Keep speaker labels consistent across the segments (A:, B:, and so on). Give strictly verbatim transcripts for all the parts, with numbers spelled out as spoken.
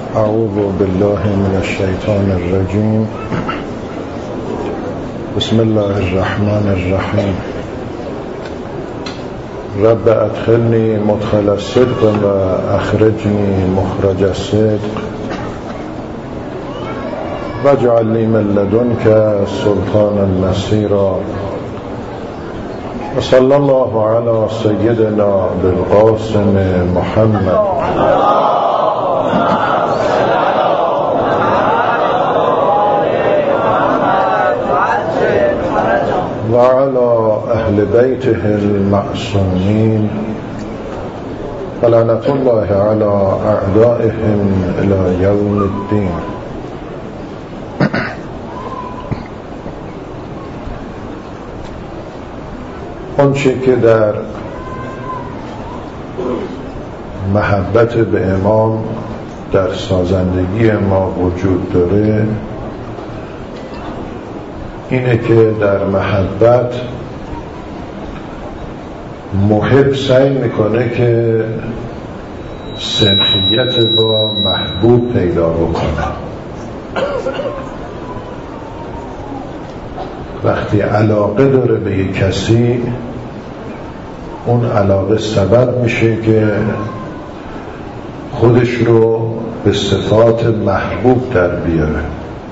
A: اعوذ بالله من الشیطان الرجیم. بسم الله الرحمن الرحیم. رب ادخلنی مدخل الصدق و اخرجنی مخرج الصدق واجعل لی من لدنک سلطانا نصیرا. و صلی الله علی سیدنا بالقاسم محمد و علی اهل بیته المعصومین و لعنت الله علی اعدائهم الی یوم الدین. آنچه که در محبت به امام در سازندگی ما وجود داره اینه که در محبت محب سعی میکنه که سنخیت با محبوب پیدا بکنه. وقتی علاقه داره به یک کسی، اون علاقه سبب میشه که خودش رو به صفات محبوب در بیاره.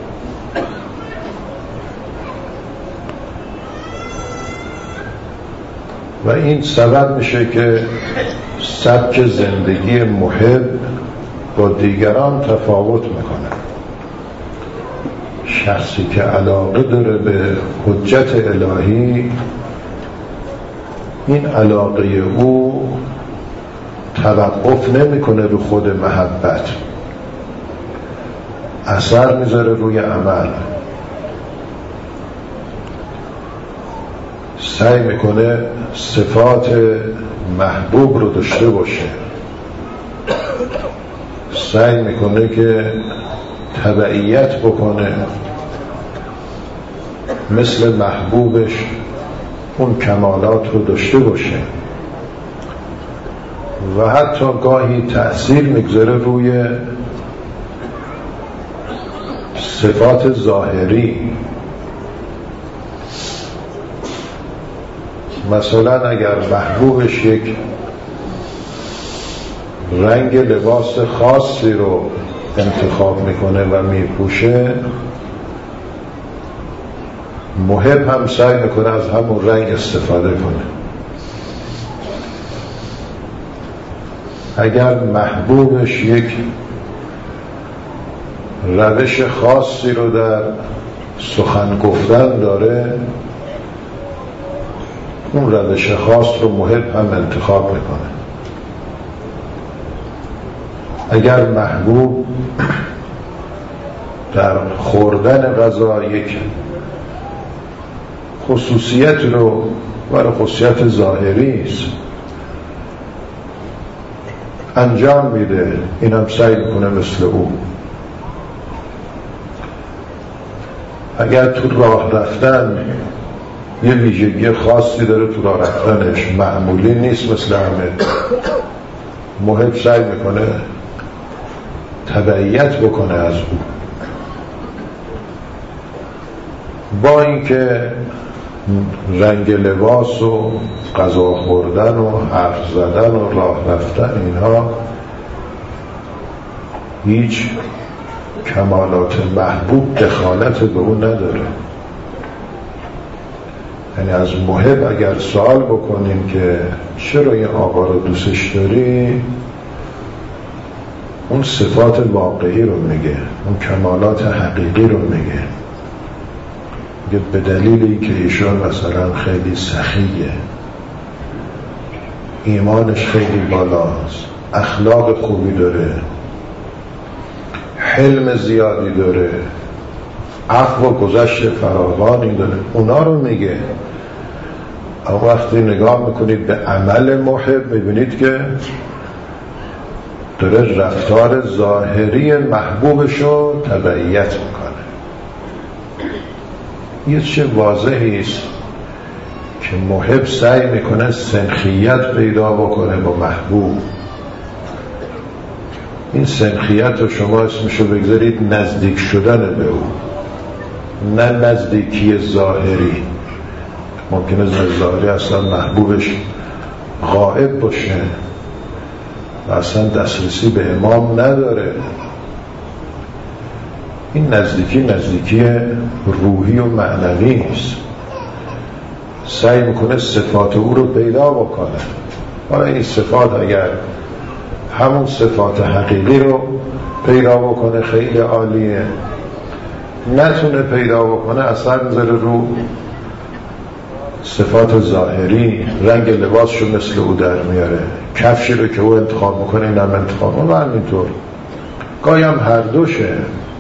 A: و این سبب میشه که سبک زندگی محب با دیگران تفاوت میکنه. شخصی که علاقه داره به حجت الهی، این علاقه او توقف نمیکنه رو خود محبت، اثر میذاره روی عمل. سعی میکنه صفات محبوب رو داشته باشه، سعی میکنه که تبعیت بکنه، مثل محبوبش اون کمالات رو داشته باشه و حتی گاهی تأثیر میگذاره روی صفات ظاهری. مثلا اگر محبوبش یک رنگ لباس خاصی رو انتخاب میکنه و میپوشه، محب هم سعی میکنه از همون رنگ استفاده کنه. اگر محبوبش یک روش خاصی رو در سخن گفتن داره، اون روش خاص رو محب هم انتخاب میکنه. اگر محبوب در خوردن غذا یک خصوصیت رو برای خصوصیت ظاهری است انجام میده، اینم سعی میکنه مثل او. اگر تو راه رفتن یه ویژگی خاصی داره، تو راه رفتنش معمولی نیست مثل همه، محب سعی میکنه تبعیت بکنه از او، با اینکه رنگ لباس و غذا خوردن و حرف زدن و راه رفتن اینها هیچ کمالات محبوب دخالت به اون نداره. یعنی از محب اگر سوال بکنیم که چرا این آقا رو دوستش داری، اون صفات واقعی رو میگه، اون کمالات حقیقی رو میگه. میگه به دلیل اینکه ایشون مثلا خیلی سخیه، ایمانش خیلی بالاست، اخلاق خوبی داره، حلم زیادی داره، عفو و گذشت فراوانی داره، اونا رو میگه. اما وقتی نگاه میکنید به عمل محب، میبینید که داره رفتار ظاهری محبوبش رو تبعیت میکنه. یه چه واضحی است که محب سعی میکنه سنخیت پیدا بکنه با محبوب. این سنخیت رو شما اسمشو بگذارید نزدیک شدن به او، نه نزدیکی ظاهری. ممکنه ظاهری اصلا محبوبش غائب باشه و اصلا دسترسی به امام نداره. این نزدیکی نزدیکی روحی و معنوی است. سعی میکنه صفات او رو پیدا بکنه. حالا این صفات اگر همون صفات حقیقی رو پیدا بکنه خیلی عالیه، نتونه پیدا بکنه اثر میذاره رو صفات ظاهری. رنگ لباسشو مثل او در میاره، کفشی رو که او انتخاب میکنه اینم انتخاب، و همینطور گاهی هم هر دوشه.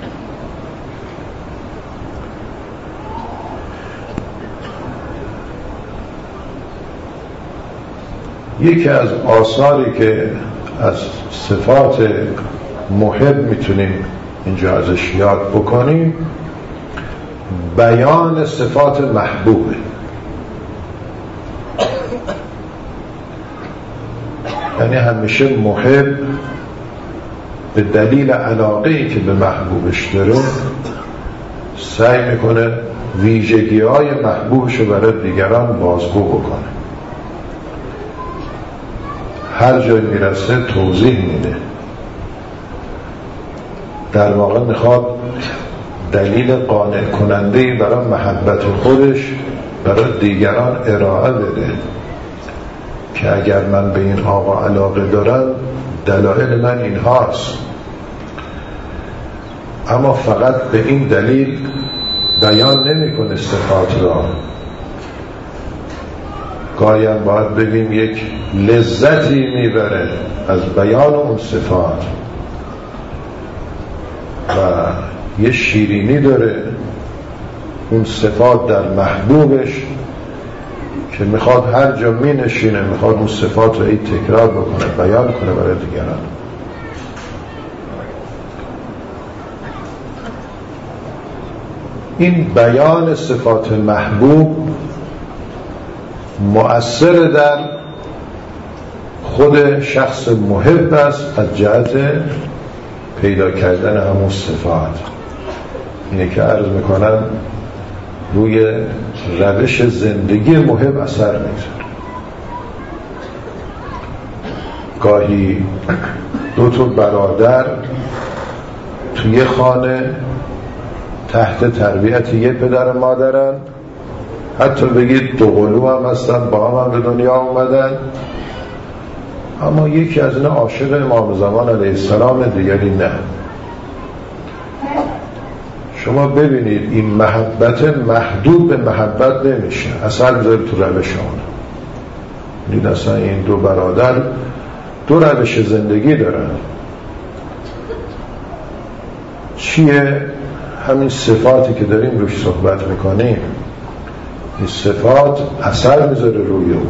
A: یکی از آثاری که از صفات محب میتونیم اینجا ازش یاد بکنیم بیان صفات محبوبه. یعنی همیشه محب به دلیل علاقه‌ای که به محبوبش داره سعی میکنه ویژگی های محبوبش رو برای دیگران بازگو بکنه. هر جای میرسه توضیح میده. در واقع میخواد دلیل قانع کننده‌ای برای محبت خودش برای دیگران ارائه بده که اگر من به این آقا علاقه دارم دلایل من این هاست، اما فقط به این دلیل بیان نمی کنه صفات را. گاهی هم باید بگیم یک لذتی میبره از بیان اون صفات و یه شیرینی داره اون صفات در محبوبش که میخواد هر جا می نشینه میخواد اون صفات رو ای تکرار بکنه، بیان کنه برای دیگران. این بیان صفات محبوب مؤثر در خود شخص محب است از جهت پیدا کردن همون صفات. اینه که عرض میکنم روی روش زندگی محب اثر میگذاره. گاهی دو تا برادر توی خانه تحت تربیت یه پدر و مادرن، حتی بگید دو قلو هم هستن، با هم, هم به دنیا اومدن، اما یکی از اینا عاشق امام زمان علیه السلام دیگری نه. شما ببینید این محبت محدود به محبت نمیشه، اصلا بذارید تو روش اونه. دید اصلا این دو برادر دو روش زندگی دارن. چیه؟ همین صفاتی که داریم روش صحبت میکنیم، این صفات اثر میذاره روی اون.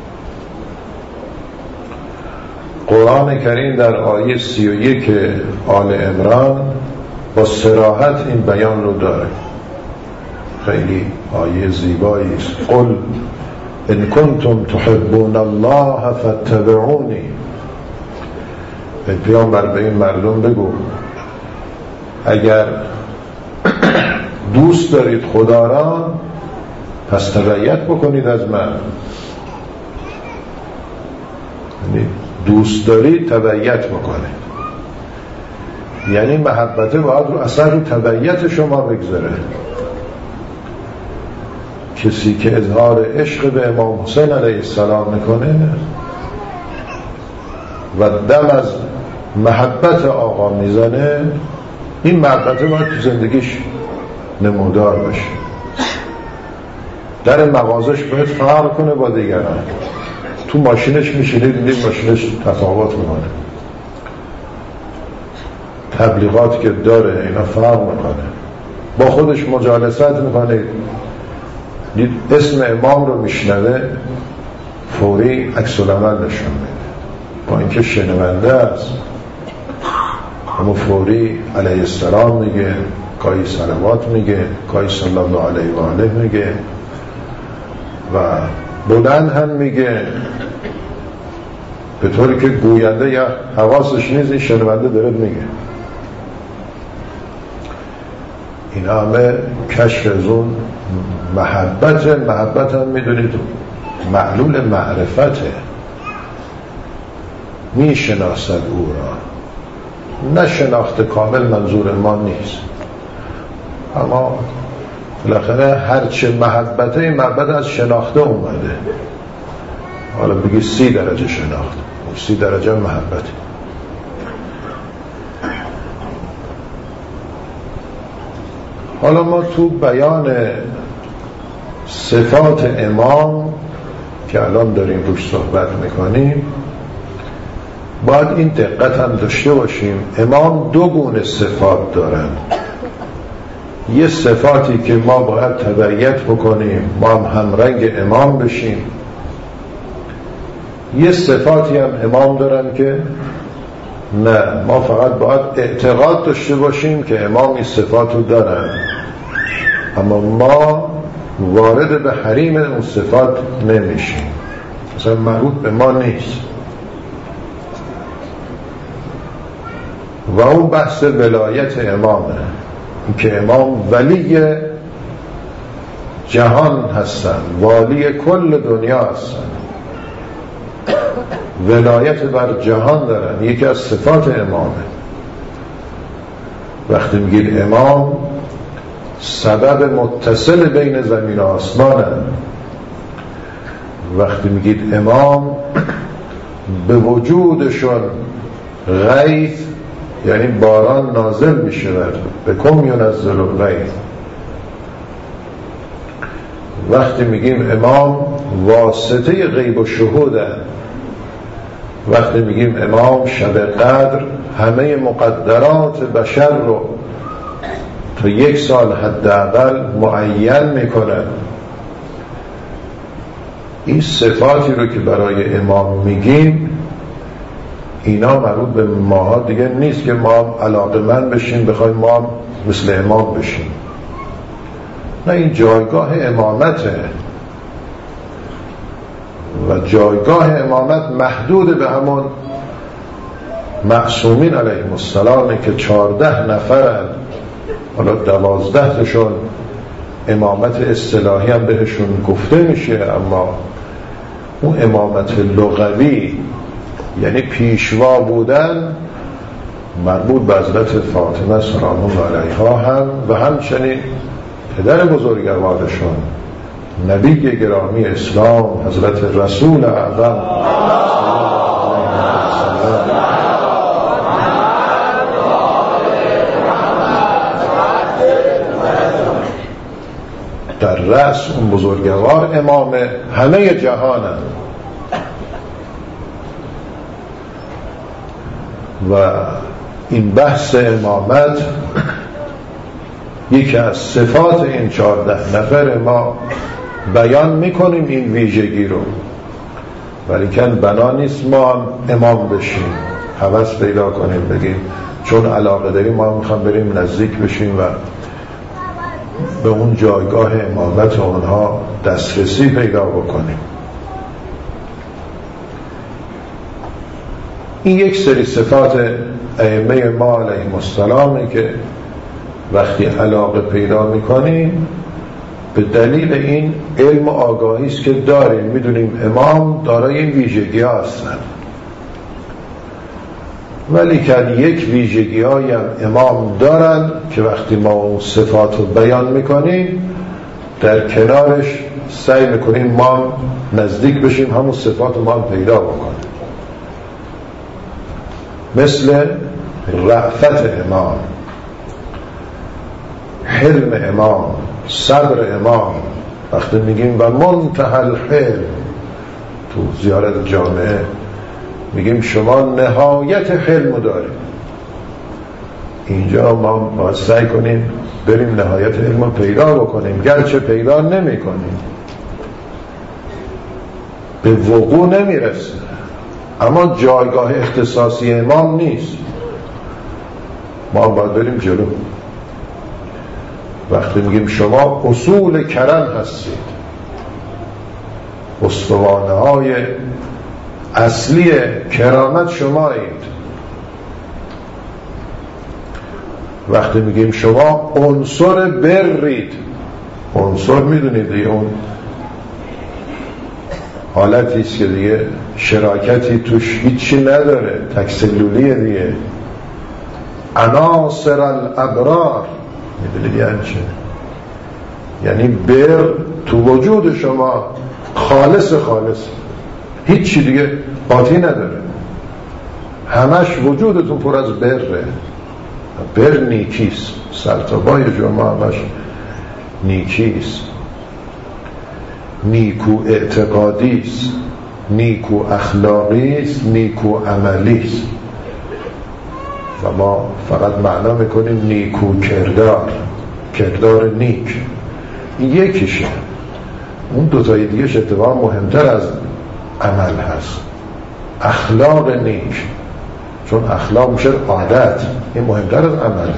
A: قرآن کریم در آیه سی و یک آل عمران با صراحت این بیان رو داره. خیلی آیه زیبایی است. قل ان کنتم تحبون الله فاتبعونی. ای پیامبر به این مردم بگو اگر دوست دارید خدا را پس تبعیت بکنید از من. یعنی دوست دارید تبعیت بکنید، یعنی محبته باید رو اثر رو تبعیت شما بگذاره. کسی که اظهار عشق به امام حسین علیه السلام میکنه و دم از محبت آقا میزنه، این محبته باید تو زندگیش نمودار بشه. در مغازش باید فرق کنه با دیگران. تو ماشینش میشینه دیدید ماشینش تفاوت میکنه، تبلیغاتی که داره اینا فرق میکنه. با خودش مجالست میکنه، دید اسم امام رو میشنوه فوری عکس العمل نشون میده، با اینکه شنونده است اما فوری علیه السلام میگه، گاهی صلوات میگه، گاهی صلی الله علیه و آله میگه و بلند هم میگه. به طوری که گوینده یا حواسش نیست، این شنونده داره میگه. این همه کشف از اون محبت. محبت هم میدونید معلول معرفته، میشناسد او را. نشناخت کامل منظور ما نیست، اما بالاخره هرچه محبته، محبت از شناخته اومده. حالا بگی سی درجه شناخت، سی درجه محبت. حالا ما تو بیان صفات امام که الان داریم روش صحبت میکنیم باید این دقت هم داشته باشیم. امام دو گونه صفات دارن. یه صفاتی که ما باید تبعیت بکنیم، ما هم همرنگ امام بشیم. یه صفاتی هم امام دارن که نه، ما فقط باید اعتقاد داشته باشیم که امام این صفاتو دارن، اما ما وارد به حریم اون صفات نمیشیم، مثلا مربوط به ما نیست. و اون بحث ولایت امامه، این که امام ولی جهان هستن، والی کل دنیا هستن، ولایت بر جهان دارن، یکی از صفات امامه. وقتی میگید امام، سبب متصل بین زمین و آسمانه. وقتی میگید امام، به وجودشون غیث یعنی باران نازل میشود، به کم ینزل الغیث. وقتی میگیم امام، واسطه غیب و شهوده. وقتی میگیم امام، شب قدر همه مقدرات بشر رو تا یک سال حداقل معین میکنه. این صفاتی رو که برای امام میگیم، اینا مربوط به ماها دیگه نیست که ما علاقه‌مند بشیم بخوایم ما مثل امام بشیم. نه، این جایگاه امامته و جایگاه امامت محدود به همون معصومین علیهم السلام که چارده نفرن. حالا دوازده تاشون امامت اصطلاحی هم بهشون گفته میشه، اما اون امامت لغوی یعنی پیشوا بودن مربوط به حضرت فاطمه سلام الله علیها هم و همچنین پدر بزرگوارشون نبی گرامی اسلام حضرت رسول اعظم در رأس اون بزرگوار امام همه جهانن. و این بحث امامت یکی از صفات این چهارده نفر ما بیان میکنیم این ویژگی رو، ولیکن بنا نیست ما هم امام بشیم، هوس پیدا کنیم بگیم چون علاقه داریم ما میخوام بریم نزدیک بشیم و به اون جایگاه امامت اونها دسترسی پیدا بکنیم. این یک سری صفات ائمه ما علیهم السلامه که وقتی علاقه پیدا میکنیم به دلیل این علم و آگاهی است که داریم، میدونیم امام دارای این ویژگی ها هستن. ولی که یک ویژگی های هم امام دارن که وقتی ما اون صفات رو بیان میکنیم در کنارش سعی میکنیم ما نزدیک بشیم همون صفات رو ما هم پیدا بکنیم. مثل رأفت امام، حلم امام، صبر امام. وقتی میگیم و منتهى الحلم تو زیارت جامعه میگیم شما نهایت حلم داریم، اینجا ما باید سعی کنیم بریم نهایت علم رو پیدا بکنیم، گرچه پیدا نمی کنیم، به وقوع نمیرسه، اما جایگاه اختصاصی امام نیست. ما باید بریم جلو. وقتی میگیم شما اصول کرم هستید، استوانه های اصلی کرامت شمایید. وقتی میگیم شما عنصر برید، عنصر میدونید دیگه اون حالتی است که دیگه شراکتی توش هیچی نداره، تکسلولیه دیگه. عناصر الابرار، میدونید یعنی چه؟ یعنی بر تو وجود شما خالص خالص، هیچی دیگه قاطی نداره، همش وجودتون پر از بره. بر نیکیست، سرتابای جمعه همش نیکیست، نیکو اعتقادیست، نیکو اخلاقیست، نیکو عملیست. و ما فقط معنا میکنیم نیکو کردار، کردار نیک. این یکیشه، اون دوتای دیگهش اتفاقا مهمتر از عمل هست. اخلاق نیک، چون اخلاق میشه عادت، این مهمتر از عمله.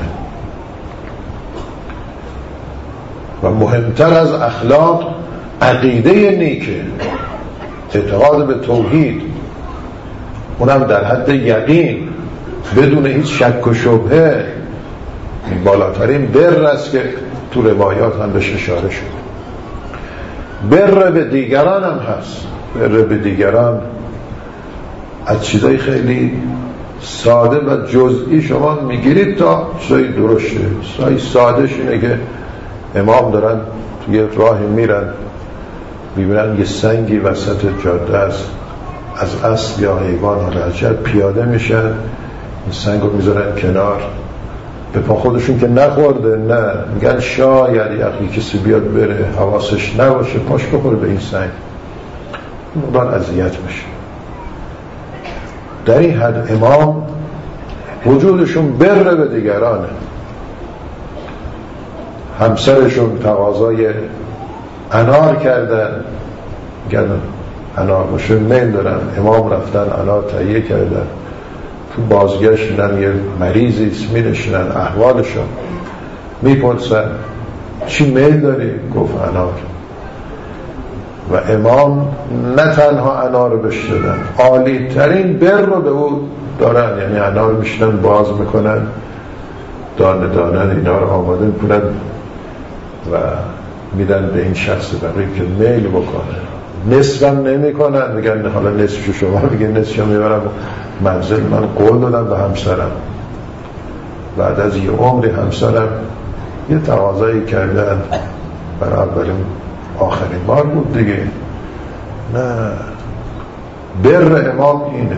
A: و مهمتر از اخلاق عقیده نیکه، اعتقاد به توحید، اونم در حد یقین بدون هیچ شک و شبهه. این بالاترین بر است که تو روایات هم بهش اشاره شد. بر به دیگران هم هست. بر به دیگران از چیزای خیلی ساده و جزئی شما میگیرید تا چیزای درشته. چیزای سادهش اینه که امام دارن توی راهی میرن، میبینن یه سنگی وسط جاده است، از اسب یا حیوان ها رجل پیاده میشن، این سنگ رو میذارن کنار، به پا خودشون که نخورده، نه میگن شاید یکی کسی بیاد بره حواسش نباشه پاش بخوره به این سنگ، مقدار اذیت میشه. در این حد امام وجودشون بر به دیگرانه. همسرشون تقاضای انار کردن، میگن انار باشه میل دارن، امام رفتن انار تهیه کردن، تو بازگشت میدن یه مریضی است، می‌نشینن احوالشون، میپرسن چی میل داری؟ گفت انار. و امام نه تنها انار رو بهش دادن، عالی ترین بر رو به او دارن، یعنی انار میشنن باز میکنن، دانه دانه اینا رو آماده میکنن و میدن به این شخص بقیه که میل بکنه. نصفم نمی کنن، میگن حالا نصفشو شما، میگن نصفشو میبرم منزل. من قول دادم به همسرم بعد از یه عمری همسرم یه تقاضایی کردن، برای اولین آخرین بار بود دیگه. نه، بر امام اینه،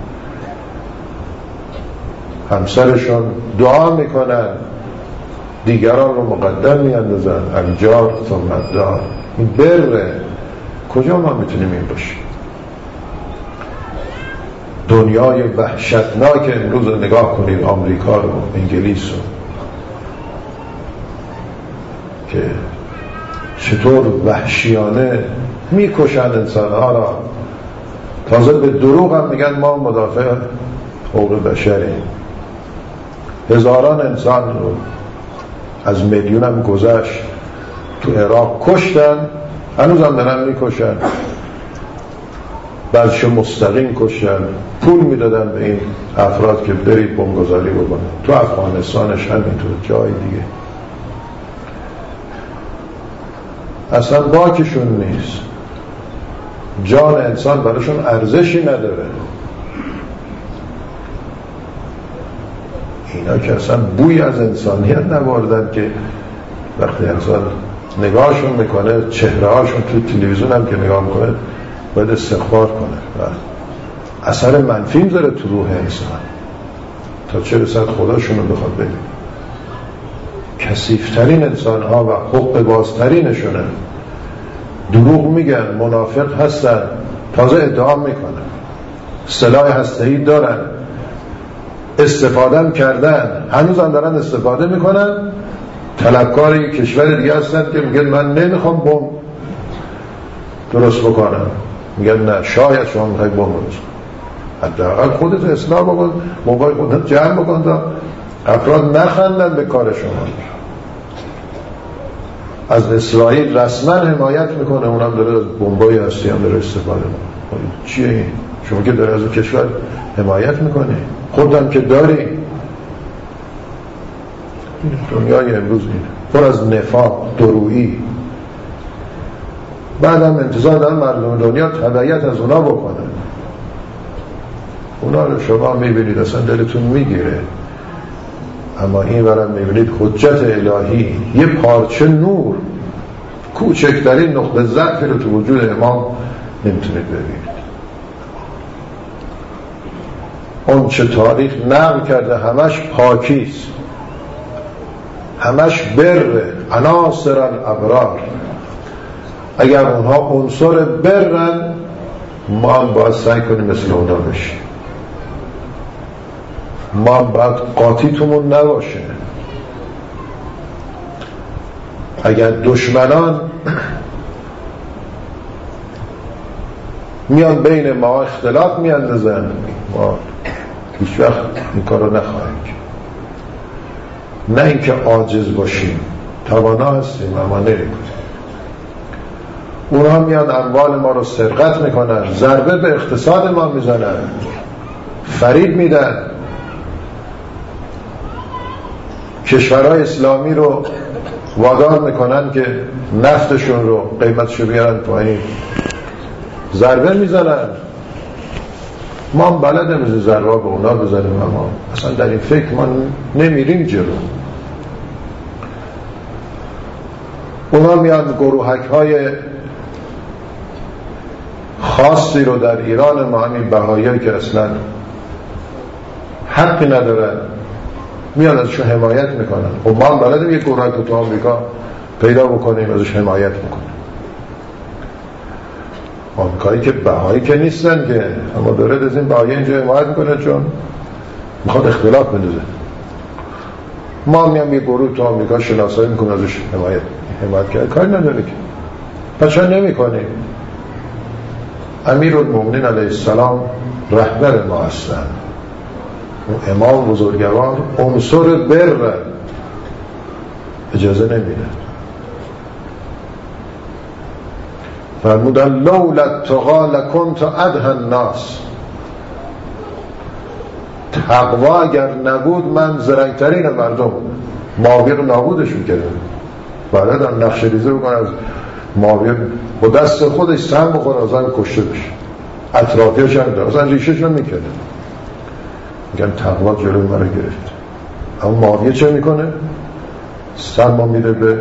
A: همسرشون دعا میکنن، دیگران رو مقدم میاندازن، الجار ثم الدار. این بره. کجا ما میتونیم این باشیم؟ دنیای وحشتناک امروز رو نگاه کنید، آمریکا رو، انگلیس رو، که چطور وحشیانه میکشن انسانها را. تازه به دروغ هم میگن ما مدافع حقوق بشریم. هزاران انسان رو از میلیون هم گذشت تو عراق کشتن، هنوز هم دارن میکشن، بعضشو مستقیم کشتن، پول میدادن به این افراد که برید بمبگذاری بکنن. تو افغانستانش همینطور، جای دیگه اصلا باکشون نیست، جان انسان براشون ارزشی نداره. اینا که اصلا بوی از انسانیت نبردن، که وقتی انسان نگاهشون میکنه، چهره هاشون تو تلویزیون هم که نگاه میکنه باید استغفار کنه و اثر منفی میذاره تو روح انسان، تا چه رسد خداشون رو بخواد بگه. کثیفترین انسان ها و حق بازترینشونه، دروغ میگن، منافق هستن، تازه ادعا میکنن، سلاح هسته‌ای دارن، استفاده هم کردن، هنوز هم دارن استفاده میکنن. طلبکار یک کشور دیگه هستن که میگن من نمیخوام بمب درست بکنم، میگن نه، شاید شما میخوای بمب درست کن، حداقل خودت اصلاح بکن، موبایل خودت جمع بکن تا افراد نخندن به کار شما. از اسرائیل رسما حمایت میکنه، اونم داره بمبای هستی هم داره استفاده میکنه. چیه این؟ شما که داری از اون کشور حمایت میکنی، خودم که داری. دنیای امروز اینه، پر از نفاق، درویی. بعدم انتظار دارن مردم دنیا تبعیت از اونا بکنن. اونا رو شما میبینید اصلا دلتون میگیره، اما این برم میبینید حجت الهی، یه پارچه نور، کوچکترین نقطه ضعفی رو تو وجود امام نمیتونید ببینید. اون چه تاریخ نقل کرده همش پاکیست، همش بره، عناصر الابرار. اگر اونها عنصر برن، ما هم باید سعی کنیم مثل اونا بشیم. ما هم باید قاطیتمون نباشه. اگر دشمنان میان بین ما اختلاف میاندازن، ما هیچ وقت این کار رو نخواهیم کرد. نه اینکه عاجز باشیم، توانا هستیم اما نمی‌کنیم. اونها میان اموال ما رو سرقت میکنن، ضربه به اقتصاد ما میزنن، فریب میدن، کشورهای اسلامی رو وادار میکنن که نفتشون رو قیمتشو بیارن پایین، ضربه میزنن. ما هم بلده میزه ضربه به اونا بزنیم، اما اصلا در این فکر ما نمیریم جلو. اونا میان گروهک های خاصی رو در ایران ما، همین بهایی‌ها که اصلا حقی ندارن، میان ازشون حمایت میکنن. و ما هم بلدیم یک گروهک رو تو آمریکا پیدا بکنیم ازش حمایت میکنیم. آمریکایی که بهایی که نیستن که، اما دارد از این بهایی اینجا حمایت میکنه چون میخواد اختلاف بندازه. ما هم هم یک گروه تو آمریکا شناسایی میکنیم ازش حمایت حمایت کرد، کاری نداره که. پس چرا نمیکنیم؟ امیرالمومنین علیه السلام رهبر ما هستند، امام بزرگوار عنصر بر اجازه نمیده. فرمودن لولا التقی لکنت ادهی الناس، تقوا اگر نبود من زرنگترین مردم، معاویه رو نابودش میکردم. بلدن نقشه ریزی بکنن از معاویه با دست خودش سهم بخوره از هم کشته بشه، اطرافیش هم داره، اصلا ریشش رو میکنه. میگن تقوا جلوی ما رو گرفت. اما معاویه چه میکنه؟ سهم میده به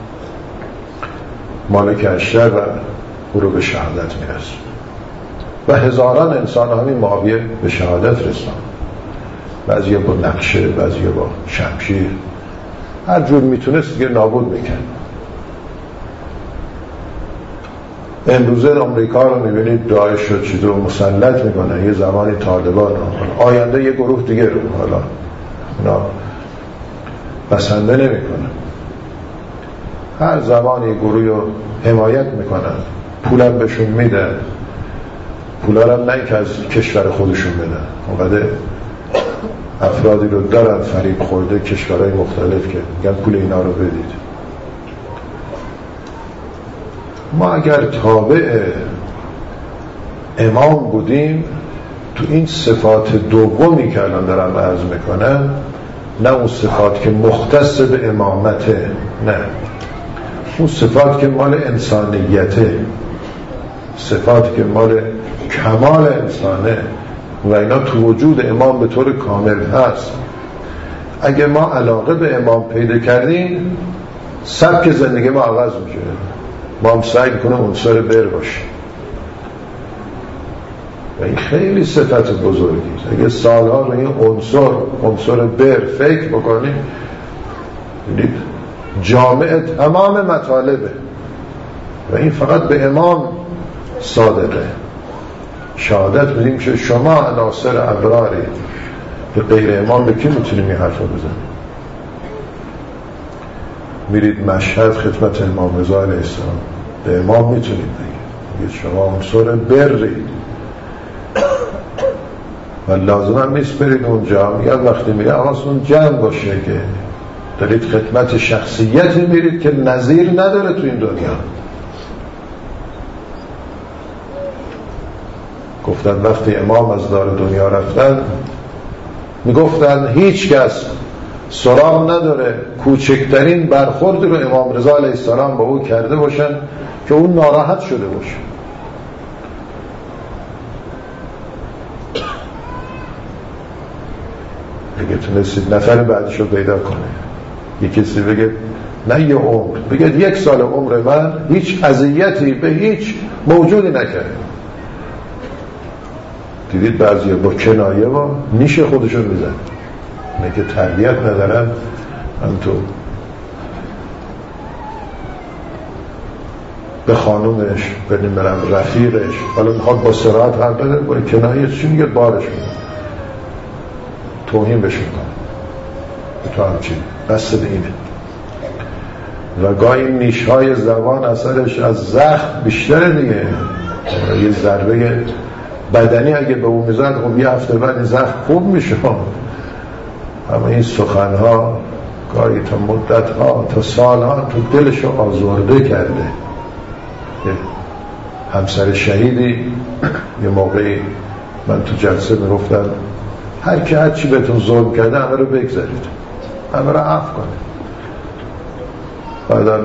A: مالک اشتر و او رو به شهادت میرسه. و هزاران انسان همین معاویه به شهادت رسان، بعضی با نقشه، بعضی با شمشیر، هر جور میتونست دیگه نابود میکن. امروزه امریکا رو میبینید داعش رو چیز رو مسلط میکنه، یه زمانی طالبان رو، آینده یه گروه دیگه رو حالا اونا بسنده نمیکنه. هر زمانی یه گروه رو حمایت میکنن، پولم بهشون میدن، پولا هم نه که از کشور خودشون بدن. اونقدر افرادی رو دارن فریب خورده کشورهای مختلف که میگن پول اینا رو بدید. ما اگر تابع امام بودیم، تو این صفات دومی که الان دارم عرض میکنم، نه اون صفات که مختص به امامته، نه اون صفات که مال انسانیته، صفات که مال کمال انسانه و اینا تو وجود امام به طور کامل هست. اگه ما علاقه به امام پیدا کردیم، سبک زندگی ما عوض میشه. ما هم سعی کنیم عنصر بر باشیم و این خیلی صفت بزرگی است. اگه سالها رو این عنصر عنصر بر فکر بکنیم، ببینید جامع تمام مطالبه و این فقط به امام صادقه. شهادت بدیم که شما عناصر ابراری، به غیر امام به کی میتونیم این حرف رو بزنیم؟ میرید مشهد خدمت امام رضا علیه السلام، به امام میتونید بگید شما عنصر برید و لازم هم نیست برید اونجا. میگن وقتی میگه حواستون جمع باشه که دارید خدمت شخصیتی میرید که نظیر نداره تو این دنیا. گفتن وقتی امام از دار دنیا رفتن میگفتن هیچ کس سراغ نداره کوچکترین برخوردی رو امام رضا علیه السلام با او کرده باشن که اون ناراحت شده باشه. اگه تونستید نفر بعدش رو پیدا کنه، یکی کسی بگه نه یه عمر، بگه یک سال عمر من هیچ اذیتی به هیچ موجودی نکرد. دیدید بعضی با کنایه با نیش خودشون میزن، اینه که تربیت ندارن. همطور به خانومش بدیم برم رفیقش حالا میخواد با صراحت هم بده، با کنایه چی میگه بارش میگه توهین بشون کنه تو همچین قصد اینه. و گاهی نیشهای زبان اثرش از زخم بیشتره دیگه. یه ضربه بدنی اگه به اون میزد خب یه هفته بعد این زخم خوب میشه، اما این سخنها گاهی تا مدتها تا سالها تو دلشو آزرده کرده. یه همسر شهیدی یه موقعی من تو جلسه میگفتم هر کی هر چی بهتون ظلم کرده همه رو بگذارید، همه رو عفو کنید. بعدا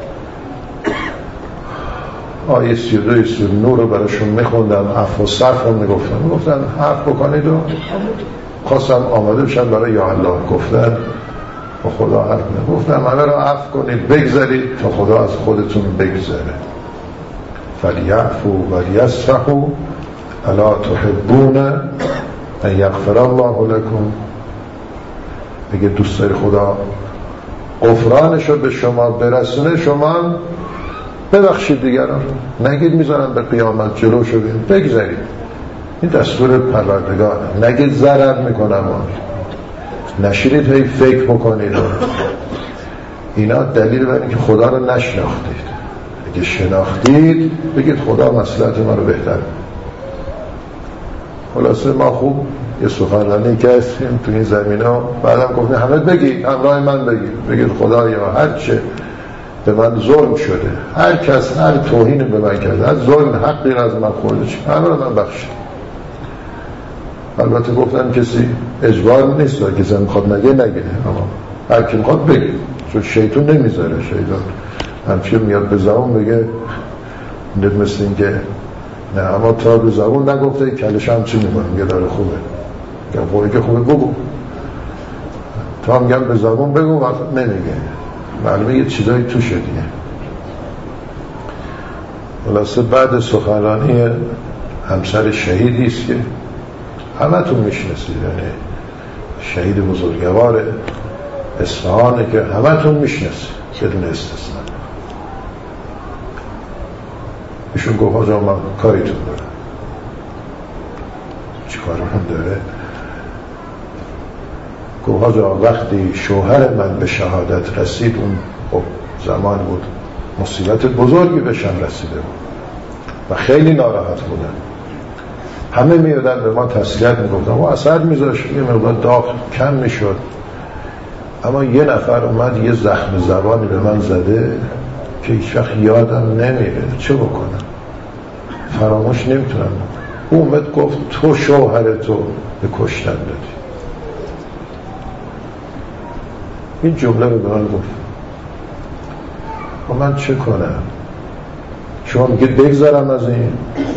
A: آیه سی و دو سی و نه رو براشون میخوندم، عفو و صفح رو میگفتم میگفتم حرف بکنید و خواستم آماده بشن برای یا الله گفتن با خدا حرف میگفتم همه رو عفو کنید بگذارید تا خدا از خودتون بگذاره. فلیعفو ولیصفحوا الا تحبون ان یغفر الله لکم. اگه دوست داری خدا غفرانش رو به شما برسونه شما ببخشید دیگران، نگید میذارم به قیامت جلو شو بگذارید. این دستور پروردگاره. نگید ضرر میکنم، نشیرید هی فکر بکنید. اینا دلیل بر اینکه خدا رو نشناختید. اگه شناختید بگید خدا مصلحت ما رو بهتر. خلاصه ما خوب یه سخنرانی کردیم تو این زمینا، بعدم گفتیم همه بگید همراه من بگید بگید خدایا هر چه به من ظلم شده، هر کس هر توهین به من کرده، هر ظلم حقی از من خورده همه رو من بخشید. البته گفتن کسی اجبار نیست، کسی میخواد نگه نگه، اما هر کی میخواد بگه، چون شیطان نمیذاره. شیطان همچین میاد به زبان بگه مثل این که نه، اما تا به زبان نگفته کلش هم چی میکنه میگه داره خوبه، میگم خوبه که خوبه بگو، تا میگم به زبان بگو وقت نمیگه، معلومه یه چیزایی توشه دیگه. خلاصه بعد سخنرانی همسر شهیدی است که همه تون میشناسید، یعنی شهید بزرگوار اصفهانه که همه تون میشناسید بدون استثناء. ایشون گفت آجا من کاریتون دارم. چی کاری من داره؟ گفت آجا وقتی شوهر من به شهادت رسید، اون خب زمان بود مصیبت بزرگی بهشم رسیده بود و خیلی ناراحت بودن. همه میادن به ما تسلیت میگفتن و اثر میذاشت، یه مقدار داغ کم میشد، اما یه نفر اومد یه زخم زبانی به من زده که هیچ وقت یادم نمیره. چه بکنم؟ فراموش نمیتونم. او اومد گفت تو شوهر تو به کشتن دادی. این جمله رو به من گفت. و من چه کنم؟ شما میگه بگذارم از این؟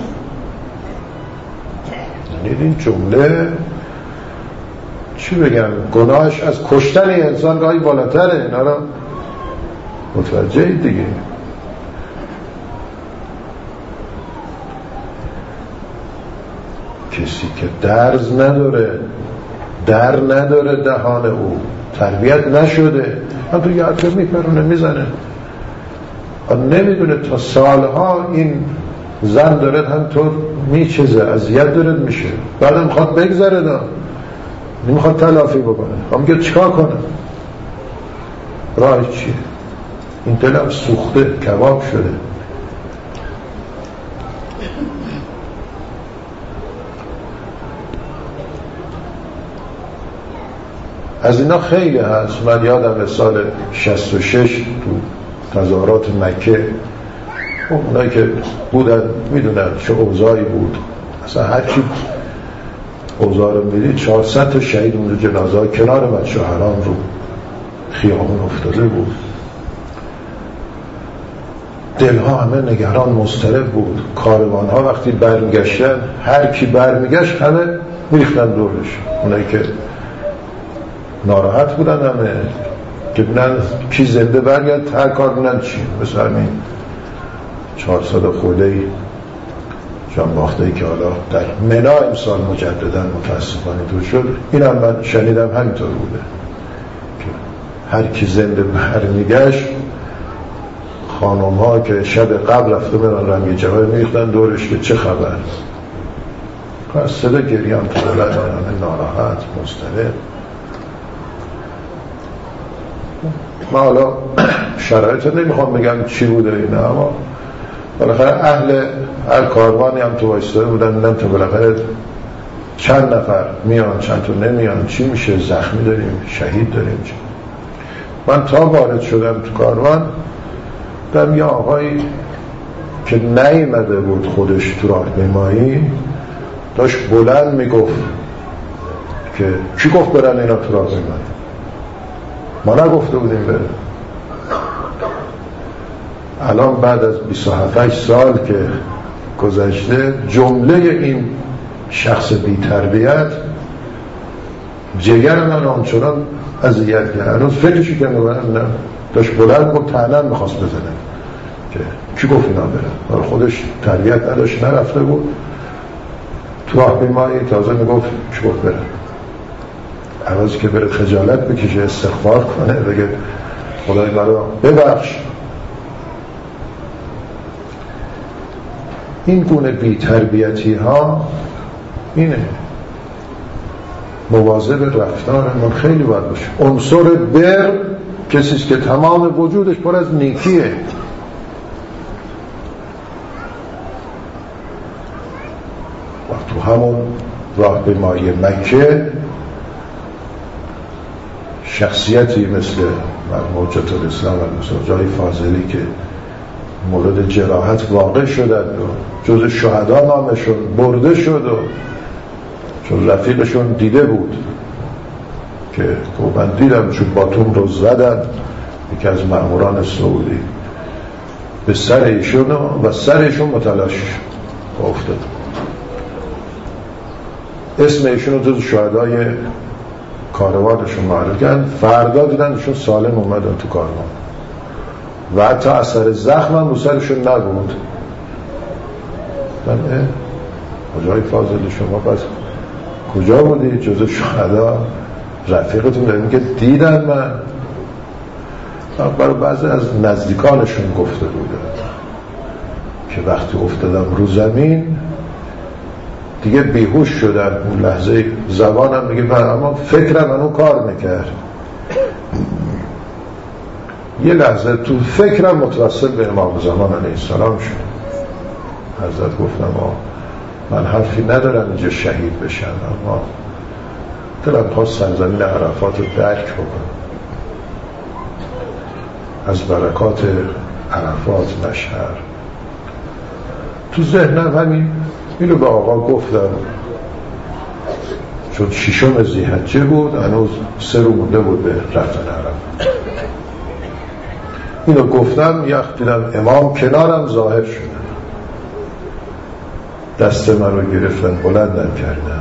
A: یعنی این جمله چی بگم، گناهش از کشتن انسان گاهی بالاتره. اینا رو متوجه دیگه. کسی که درز نداره، در نداره دهان او، تربیت نشده، هم تو یه حرفه میپرونه میزنه، نمیدونه تا سالها این زن دارد همطور میچزه، اذیت دارد میشه، بعدم میخواد بگذره دا نمیخواد تلافی بکنه. هم میگه چیکار کنه؟ راه چیه؟ این دلم سوخته کباب شده. از اینا خیلی هست. من یادم سال شصت و شش تو تظاهرات مکه، اونایی که بودن میدونن چه اوضاعی بود. اصلا هرچی اوضاع رو میدید چهارصد تا شهید اونجا جنازه ها کنار بچه حرام رو خیابون افتاده بود. دلها همه نگران مضطرب بود. کاروان ها وقتی برمیگشتن هر کی برمیگشت همه میریختن دورش، اونایی که ناراحت بودن همه که بینن کی زنده برگرد هر کار بینن چی. مثل همین چهارصد خودهی جانباختهی که حالا در منا امسال مجددا متاسفانه دور شد، این هم من شنیدم همینطور بوده که هر کی زنده برمیگشت خانم ها که شب قبل رفته برن رنگ جواب میریختن دورش که چه خبر. از صدا گریه هم تو بلد ناراحت مضطرب. من حالا شرایط نمیخوام بگم چی بوده اینه، اما بالاخره اهل هر کاروانی هم تو وایستاده بودن میدن تا بالاخره چند نفر میان چند تا نمیان، چی میشه، زخمی داریم شهید داریم چی. من تا وارد شدم تو کاروان دم یه آقایی که نیامده بود خودش تو راهپیمایی داشت بلند میگفت که کی گفت برن اینا تو راهپیمایی؟ ما نگفته بودیم بره. الان بعد از بیست و هفت سال که گذشته جمله این شخص بی تربیت جگر من آنچنان اذیت کرد. هنوز فکرشی که میبرم داشت بلند گفت تنم میخواست بزنه که کی گفت اینا برن؟ خودش تربیت نداشت نرفته بود تو راهپیمایی، تازه میگفت کی گفت برن؟ عوضی که بره خجالت بکشه استغفار کنه بگه خدای برای ببخش. این گونه بی تربیتی ها اینه. مواظب رفتارمون خیلی باید باشه. عنصر بر کسیست که تمام وجودش پر از نیکیه. و تو همون راهپیمایی مکه شخصیتی مثل حجت الاسلام و مثل جای فاضلی که مورد جراحت واقع شدن و جز شهدا نامشون برده شد و چون رفیقشون دیده بود که من دیدم چون باتوم رو زدن یکی از مأموران سعودی به سر ایشون و سرشون متلاش افتاد. اسم ایشون رو جز شهدای کاروانشون معرف کردن. فردا دیدن ایشون سالم اومدن تو کاروان و حتی اثر زخم هم رو سرشون نبود. من کجای فاضل شما پس کجا بودی؟ جز شهدا رفیقتون داریم که دیدن. من برای بعضی از نزدیکانشون گفته بوده که وقتی افتادم رو زمین دیگه بیهوش شدن. اون لحظه زبانم میگه من اما فکرم منو کار میکرد. یه لحظه تو فکرم متوسل به امام زمان علیه السلام شد. حضرت گفتم آه من حرفی ندارم اینجا شهید بشم، اما دلم خواست سرزمین عرفات رو درک بکنم. از برکات عرفات مشهر تو ذهنم همین اینو به آقا گفتم چون ششم ذی‌حجه بود، هنوز سه رو مونده بود به رفتن عرفات. اینو گفتم یخ دیدم امام کنارم ظاهر شده، دست من رو گرفتن بلندم کردن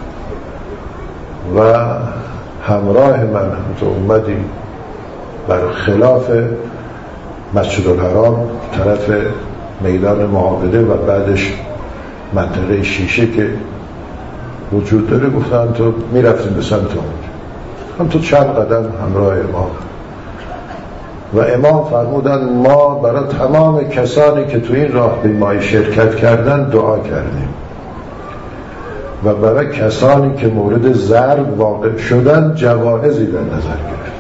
A: و همراه من تو اومدی بر خلاف مسجد الحرام طرف میدان معابده و بعدش منطقه شیشه که وجود داره. گفتن تو میرفتیم به سمت اونجا، هم تو چند قدم همراه امام و امام فرمودن ما برای تمام کسانی که تو این راهپیمایی شرکت کردن دعا کردیم و برای کسانی که مورد ضرب واقع شدن جوایزی در نظر گرفت.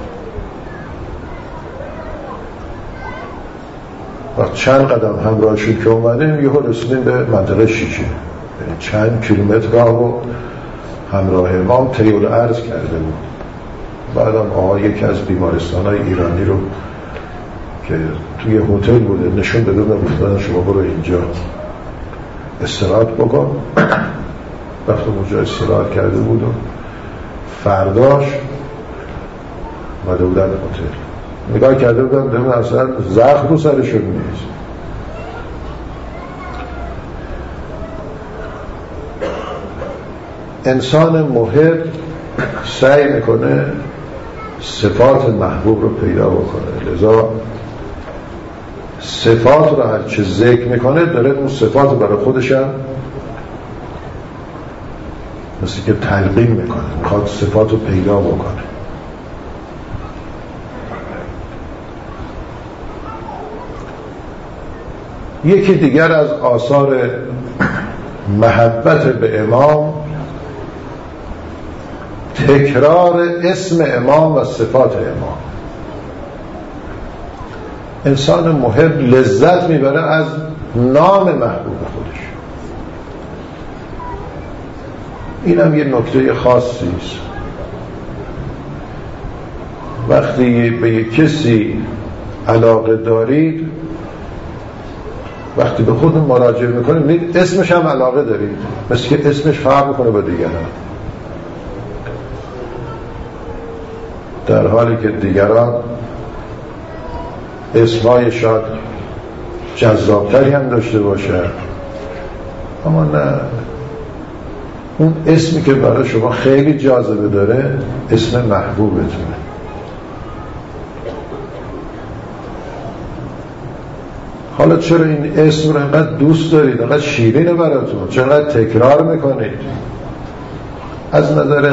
A: و چند قدم همراهشون که اومدیم یهو رسیدیم به منطقه شیشه، یعنی چند کیلومتر راه رو همراه امام طیول عرض کرده بود. بعدم آقا یکی از بیمارستان‌های ایرانی رو که توی هتل بوده نشون داده و گفتن شما برو اینجا. استراحت بکن. رفت اونجا استراحت کرده بود و فرداش اومده بودن هتل، نگاه کرده بودن بودن اصلا زخم رو سرشون نیست. انسان محب سعی میکنه صفات محبوب رو پیدا بکنه، لذا صفات رو هر چه ذکر میکنه داره اون صفات برای خودش هم مثل که تلقین میکنه، میخواد صفات رو پیدا بکنه. یکی دیگر از آثار محبت به امام تکرار اسم امام و صفات امام. انسان محب لذت میبره از نام محبوب خودش. این هم یه نکته خاصی است. وقتی به یک کسی علاقه دارید، وقتی به خود مراجعه میکنید اسمش هم علاقه دارید، مثل که اسمش فرق میکنه با دیگران، در حالی که دیگران اسمای شاید جذابتری هم داشته باشه، اما نه، اون اسمی که برای شما خیلی جاذبه داره اسم محبوبتونه. حالا چرا این اسم رو انقدر دوست دارید، انقدر شیرینه براتون، چرا انقدر تکرار میکنید؟ از نظر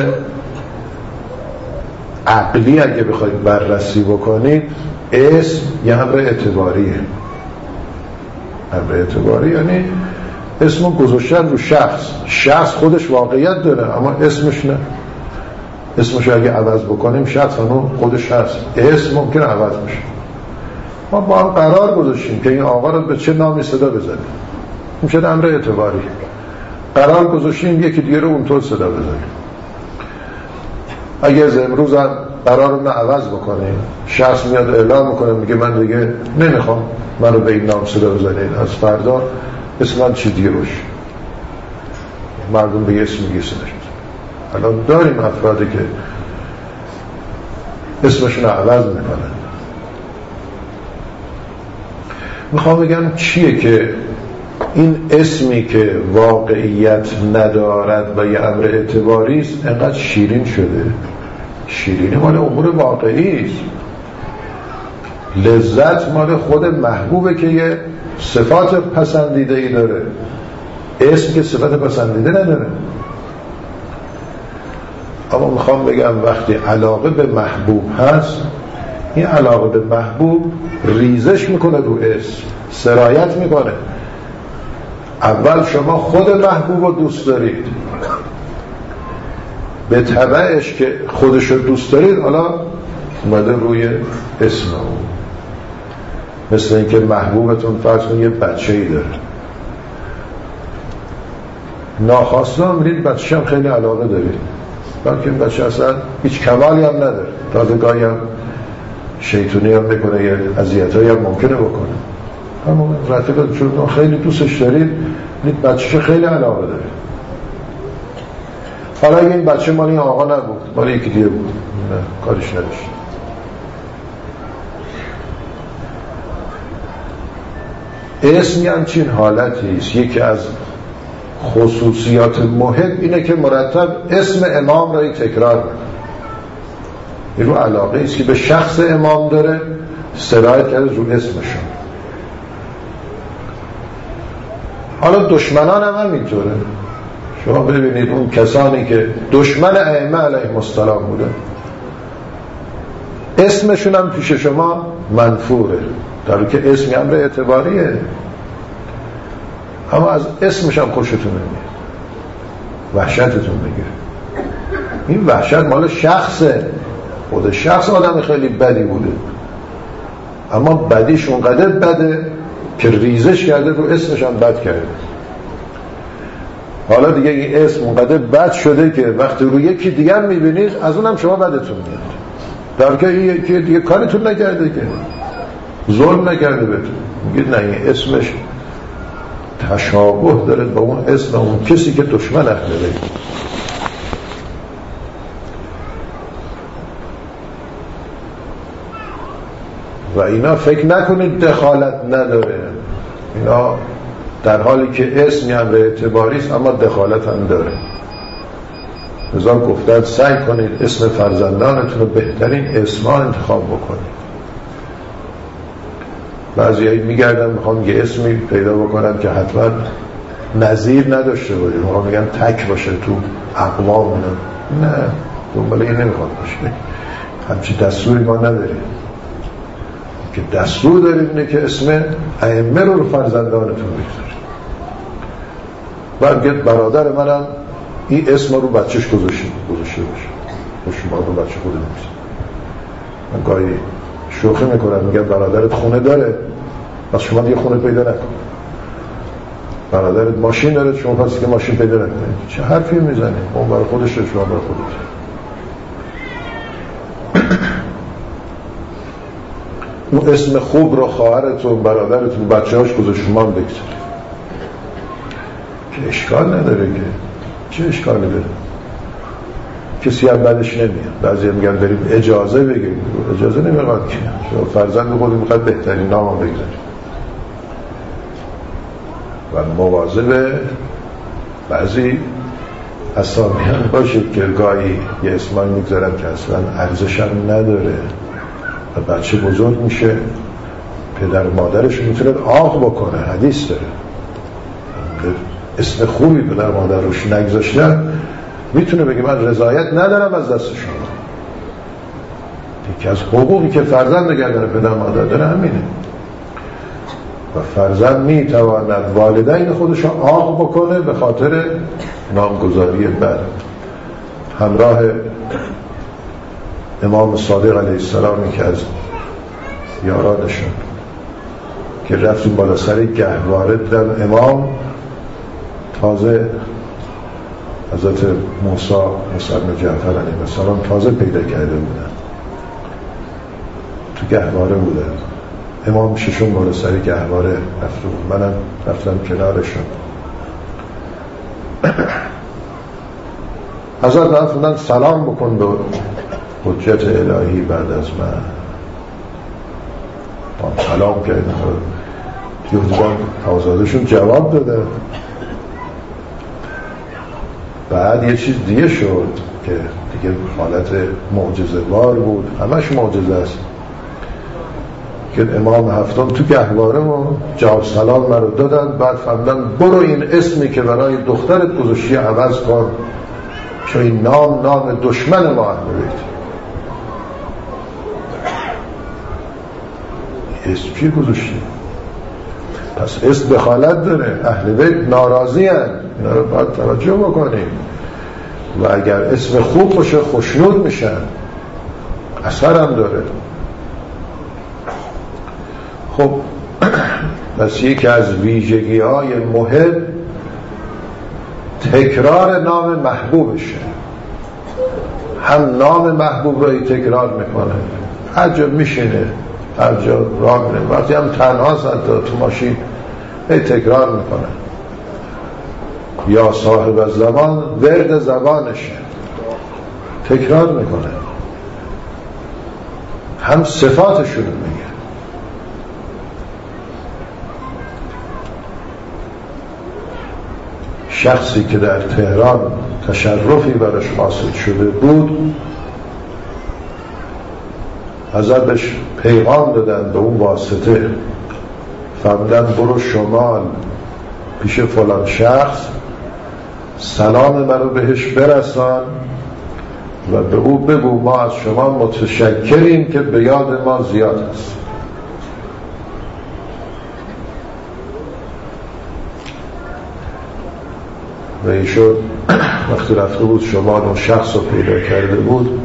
A: عقلی اگه بخواید بررسی بکنید، اسم یه امر اعتباریه. امر اعتباری یعنی اسمو گذاشتن رو شخص، شخص خودش واقعیت داره اما اسمش نه. اسمش اگه عوض بکنیم شخص اون خودش هست، اسم ممکن عوض بشه. ما با هم قرار گذاشتیم که این آقا رو به چه نامی صدا بزنیم، این شده امر اعتباری. قرار گذاشتیم یکی دیگه رو اونطور صدا بزنیم. اگه از امروز هم قرار رو عوض بکنیم، شخص میاد اعلام میکنه میگه من دیگه نمیخوام من رو به این نام صدا بزنید، از فردا اسم من چی دیگه باشه، مردم به اسم میگه صدا شد. الان داریم افرادی که اسمشون رو عوض میکنن. میخوام بگم چیه که این اسمی که واقعیت ندارد و یه امر اعتباری است انقدر شیرین شده. شیرینی مال امور واقعی است، لذت مال خود محبوبه که یه صفات پسندیده ای داره، اسم که صفت پسندیده نداره. اما میخوام بگم وقتی علاقه به محبوب هست، این علاقه به محبوب ریزش میکنه رو اسم، سرایت میکنه. اول شما خود محبوب رو دوست دارید، به تبعش که خودش رو دوست دارید حالا اومده روی اسم اون. مثل اینکه محبوبتون فرض کنید یه بچه‌ای داره، ناخواسته هم میرید بچه هم خیلی علاقه دارید، بلکه این بچه اصلا هیچ کمالی هم نداره، تازه گاهی هم شیطونی هم میکنه، یه اذیتایی هم ممکنه بکنه، اما رفیقت چون خیلی دوستش دارید این بچه خیلی علاقه داره. حالا این بچه مال این آقا نبود، مال یکی دیگه بود، نه کارش نداشت. اسم همچین حالتی است. یکی از خصوصیات محب اینه که مرتب اسم امام را تکرار میکنه. این رو علاقه است که به شخص امام داره، سرایت کرده رو اسمشون. حالا دشمنان هم همینطوره. شما ببینید اون کسانی که دشمن ائمه علیهم السلام بودن، اسمشون هم پیش شما منفوره، در حالی که اسم امر اعتباریه، اما از اسمش هم خوشتون نمیاد، وحشتتون میگیره. این وحشت مال شخصه، خود شخص آدم خیلی بدی بوده، اما بدیش اونقدر بده که ریزش کرده رو اسمش هم بد کرده. حالا دیگه این اسم اونقدر بد شده که وقتی رو یکی دیگر میبینید از اونم شما بدتون میاد، در که این یکی دیگه کارتون نکرده، که ظلم نکرده بهتون، میگید نه این اسمش تشابه داره با اون اسم اون کسی که دشمن اهل بیت. و اینا فکر نکنید دخالت نداره، اینا در حالی که اسمی هم به اعتباری است اما دخالت هم داره. لذا گفتن سعی کنید اسم فرزندانتون رو بهترین اسما انتخاب بکنید. بعضی میگردن میخوام یه اسمی پیدا بکنم که حتما نظیر نداشته باشه، میخوام میگم تک باشه تو اقوام. نه، دنبال این نمیخواد باشه، همچی دستوری ما نداریم. که دستور داریم اینه که اسم ائمه رو فرزندانتون بگذارید. بعد برادر منم این اسم رو بچهش گذاشته گذاشته باشه، شما رو بچه خود نمیشه. من گاهی شوخی میکنم میگم برادرت خونه داره، پس شما یه خونه پیدا نکن. برادرت ماشین داره، شما پس که ماشین پیدا نکنید. چه حرفی میزنی؟ اون برای خودش، شما برای خودش. اون اسم خوب رو خواهرتون، برادرتون، بچه‌هاش گذاشت، شما هم بگذارید که اشکال نداره. که چه اشکالی داره؟ کسی هم بعدش نمیاد. بعضی میگن بریم اجازه بگیریم، اجازه نمیخواد که شما فرزند خودی میخواد بهترین نام هم بگذارید. و مواظب بعضی اسامی هم باشید که گاهی یه اسمایی میگذارن که اصلا ارزش هم نداره و بچه بزرگ میشه، پدر مادرش میتونه آق بکنه. حدیث داره اسم خوبی پدر مادر روش نگذاشتن میتونه بگه من رضایت ندارم از دست شما. یکی از حقوقی که فرزند گردن پدر مادر داره همینه. و فرزند میتواند والدین خودش رو آق بکنه به خاطر نامگذاری بد. همراه امام صادق علیه السلامی که از یارانشون که رفتیم بالا سر گهواره، دیدن امام تازه حضرت موسی موسی بن جعفر علیه السلام تازه پیدا کرده بودن، تو گهواره بودن. امام ششون بالا سر گهواره رفته بود، منم رفتم کنارشون. حضرت فرمودن سلام بکن به حجت الهی بعد از من. سلام کردن، یهودیان آزادشون جواب داده. بعد یه چیز دیگه شد که دیگه حالت معجزه بار بود، همش معجزه است، که امام هفتم تو گهواره و جواب سلام مرا دادن. بعد فرمودن برو این اسمی که برای دخترت گذاشتی عوض کن، چون این نام نام دشمن ما اهل بیت. اسم چی گذاشتی؟ پس اسم دخالت داره، اهل بیت ناراضی هن، اینا رو باید توجه بکنیم. و اگر اسم خوب باشه خوشنود میشن، اثر هم داره. خب پس یکی از ویژگی های مهم تکرار نام محبوبشه. هم نام محبوب رو تکرار میکنه، هر جا میشینه، هر جا راه میره، وقتی هم تنها سنده تو ماشین هی تکرار میکنه. یا صاحب زبان ورد زبانشه، تکرار میکنه. هم صفاتشون میگه. شخصی که در تهران تشرفی برش حاصل شده بود، حضرتش پیغام دادن به اون واسطه، فرمودن برو شمال پیش فلان شخص سلام منو بهش برسان و به او بگو ما از شما متشکریم که به یاد ما زیاد هست. و ایشون وقتی رفته بود شمال اون شخص رو پیدا کرده بود،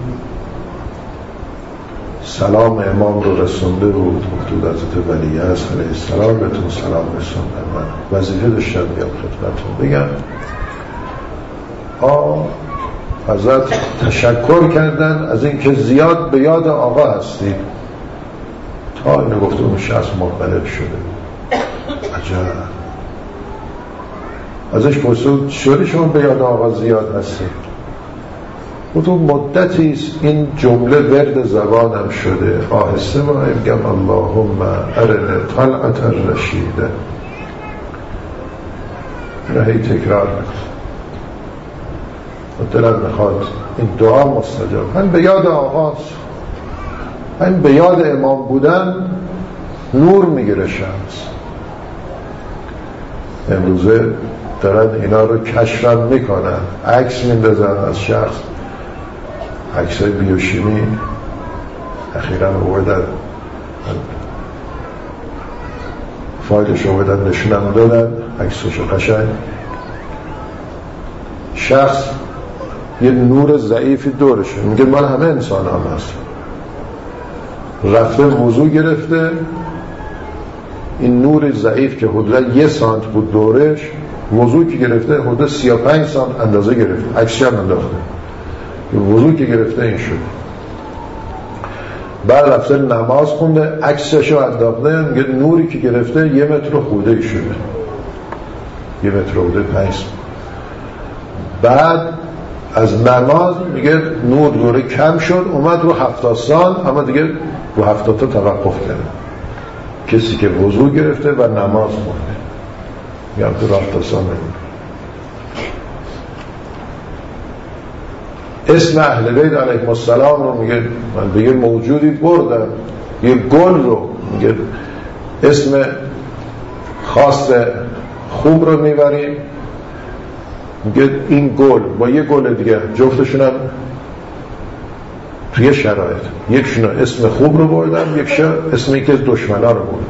A: سلام امام رو رسونده بود، گفته حضرت ولیعصر علیه السلام بهتون سلام رسوندن، من وظیفه داشتم بیام خدمتتون بگم. آه حضرت تشکر کردن از اینکه زیاد به یاد آقا هستید. تا اینو گفته اون شخص منقلب شده. عجب ازش پرسید چطوری شما به یاد آقا زیاد هستی؟ و تو مدتی است این جمله ورد زبانم شده، آهسته ما میگم اللهم ارنا طلعت الرشیده. اینو هی تکرار میکنم و دلم میخواد این دعا مستجاب. هم به یاد آقاست، هم به یاد امام بودن نور میگیره شمس. امروزه دارن اینا رو کشفم میکنن، عکس میندازن از شخص، عکسای بیوشیمی اخیراً آوردن، فایلش آوردن نشونم دادن، عکسشو قشنگ. شخص یه نور ضعیفی دورشه، میگه مال همه انسان هم هست، رفته وضو گرفته، این نور ضعیف که حدود یه سانت بود دورش، وضو که گرفته حدود سی و پنج سانت اندازه گرفته، عکسی هم انداخته، وضو که گرفته این شد. بعد رفته نماز خونده، عکسشو انداخته، میگه نوری که گرفته یه متر خورده شده، یه متر خورده پنج. بعد از نماز میگه نور دوره کم شد، اومد رو هفتاد سان، اما دیگه رو هفتاد تا توقف کرده. کسی که وضو گرفته و نماز خونده، میگم تو هفتاد سان نمید. اسم اهل بیت علیهم السلام رو میگه من به یه موجودی بردم، یه گل رو میگه اسم خاص خوب رو میبریم، میگه این گل با یه گل دیگه جفتشون هم توی شرایط، یکشون اسم خوب رو بردم، یکشون اسم یکی از دشمنا رو بردم.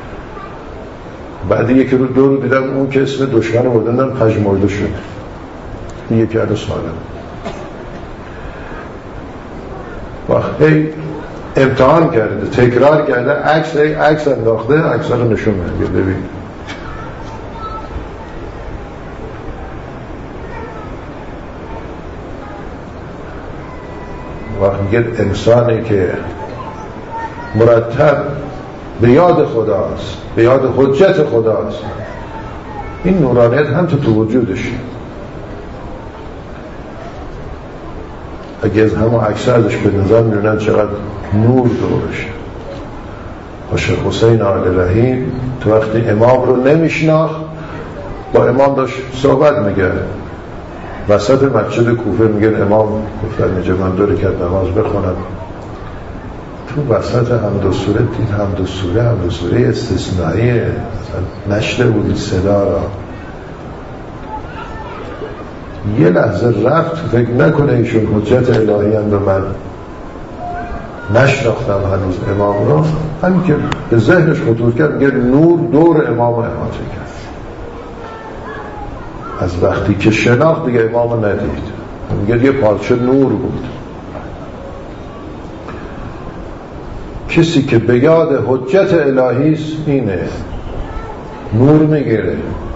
A: بعد یکی رو دو رو دیدم اون که اسم دشمن رو بردن پژمرده شد، این یکی رو سالم. وقتی امتحان کرده، تکرار کرده، عکس عکس انداخته، عکس رو نشون میده، ببین. وقتی میگه انسانی که مرتب به یاد خداست، به یاد حجت خداست، این نورانیت هم تو تو وجودش. اگه از همه عکس ازش به نظر میرونن چقدر نور دورش. شیخ حسین آل رحیم تو وقتی امام رو نمیشناخت، با امام داشت صحبت میگه وسط مسجد کوفه، میگه امام گفتن اینجا من دو رکعت نماز بخونم، تو وسط حمد و سوره دید حمد و سوره حمد و سوره استثنائیه، نشته بودی صدا را. یه لحظه رفت، فکر نکنه ایشون حجت الهی اند و من نشناختم هنوز امام را. همین که به ذهنش خطور کرد، میگه نور دور امام احاطه کرد. از وقتی که شناخت دیگه امام ندید، میگه یه پارچه نور بود. کسی که به یاد حجت الهی است اینه، نور میگیره.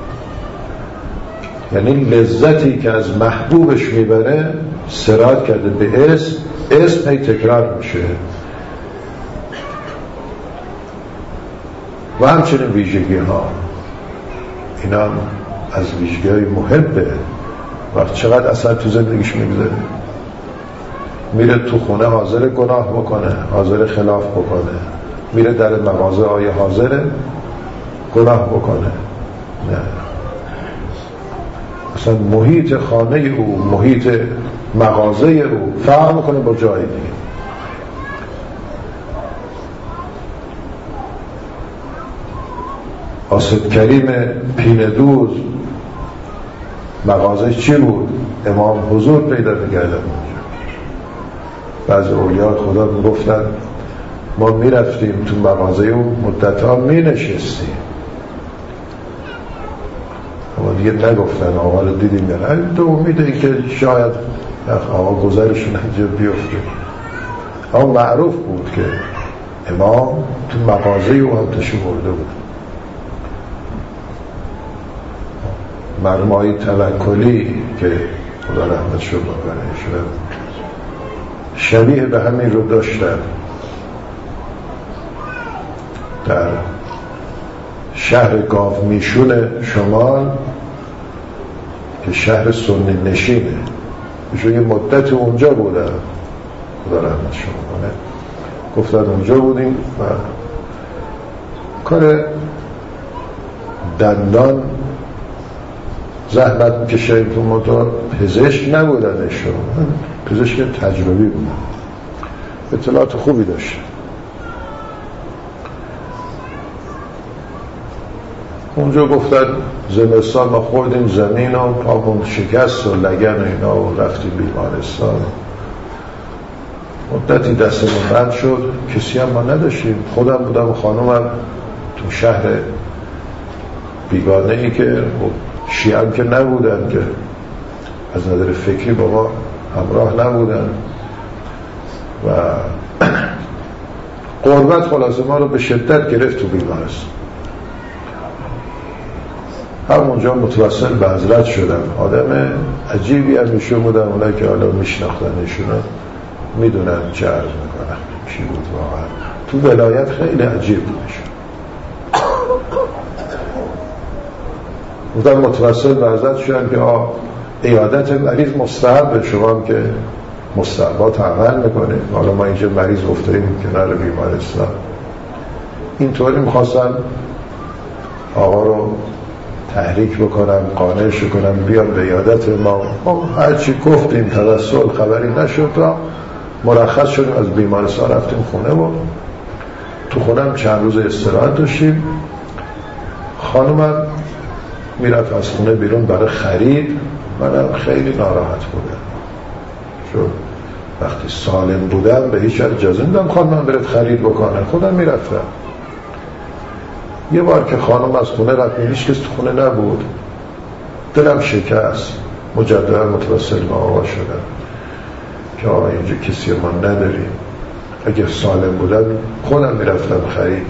A: یعنی لذتی که از محبوبش میبره سرایت کرده به اسم، اسم هی تکرار میشه. و همچنین ویژگی ها، اینا هم از ویژگی های محبه. وقت چقدر اثر تو زندگیش میگذاره، میره تو خونه حاضر گناه بکنه، حاضر خلاف بکنه، میره در مغازه آیه حاضر گناه بکنه. نه، اصلا محیط خانه او، محیط مغازه او فرق میکنه با جای دیگه. آسد کریم پیندوز مغازه چی بود؟ امام حضور پیدا می‌کردن. بعضی اولیاء خدا میگفتن ما میرفتیم تو مغازه اون مدتها مینشستیم، اما دیگه نگفتن آقا رو دیدیم یا نه، تو امیده که شاید آقا گذرشون اینجا بیفته. اما معروف بود که امام تو مغازه او هم تشو برده بود. مرمای توکلی که خدا رحمت شد بکنه شبیه به همین رو داشتن. در شهر گاو میشون شمال که شهر سنی نشینه، ایشون یه مدت اونجا بودن، خدا رحمتشون کنه، گفتن اونجا بودیم و کار دندان زحمت میکشه. تو موتور پزشک نبودن، ایشون پزشک تجربی بودن، اطلاعات خوبی داشت. اونجا گفتن زمستان ما خوردیم زمین و پامون شکست و لگن و اینا و رفتیم بیمارستان. مدتی دستمون بند شد، کسی هم ما نداشتیم، خودم بودم و خانومم تو شهر بیگانه ای که شیعه هم که نبودن، که از نظر فکری با ما همراه نبودن و قربت خلاصه ما رو به شدت گرفت تو بیمارستان. همونجا متوسل به حضرت شدم. آدم عجیبی هم ایشون بودن، اونایی که حالا میشناختن ایشونو میدونن چه عرض میکنن کی بود واقعا. تو ولایت خیلی عجیب بود ایشون. بودن متوسل به حضرت شدن که آه عیادت مریض مستحب، شما هم که مستحبات عمل میکنه. حالا ما اینجا مریض افتادیم کنار بیمارستان، اینطوری میخواستم آقا رو تحریک بکنم، قانعش کنم بیان به عیادت ما. هرچی گفتیم توسل خبری نشد تا مرخص شدیم از بیمارستان رفتیم خونه و تو خونم چند روز استراحت داشتیم. خانومم میرفت از خونه بیرون برای خرید، منم خیلی ناراحت بودم چون وقتی سالم بودم به هیچ اجازه نمیدم خانومم برد خرید بکنه، خودم میرفتم. یه بار که خانم از خونه رفت، هیچ کس تو خونه نبود، دلم شکست، مجددا متوسل به آقا شدم که آقا اینجا کسی ما نداریم، اگه سالم بودم خودم میرفتم خرید،